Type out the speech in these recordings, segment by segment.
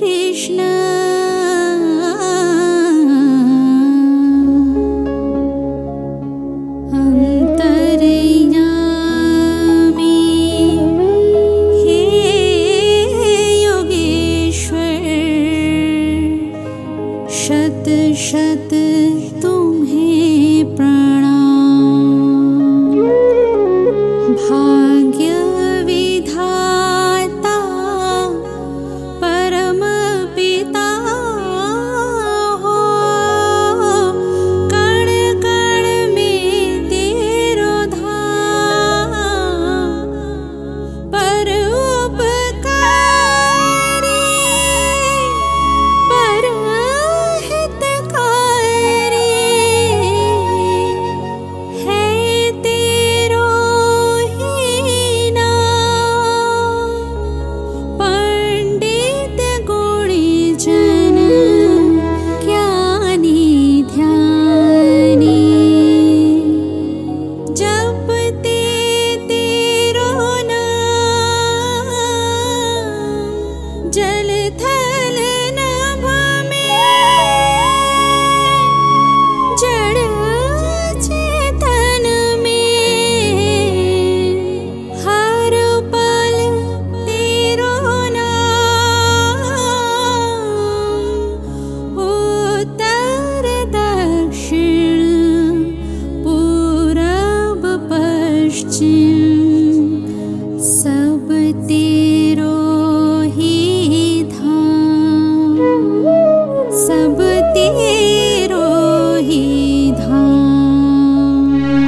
कृष्ण शत शत तुम्हें प्रणाम। भाग्य विधाता परम पिता हो, कण कण में तेरो धाम। पर जल थल नभ में जड़ चेतन में हर पल तेरो नाम। उत्तर दक्षिण पूरब पश्चिम सब तेरो सब तेरो ही धाम।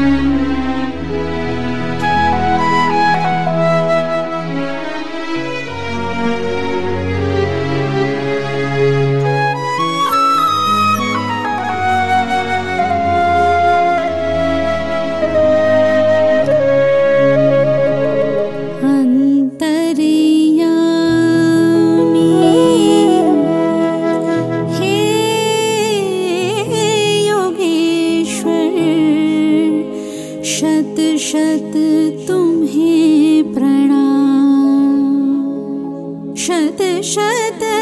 शत शत तुम्हें प्रणाम। शत शत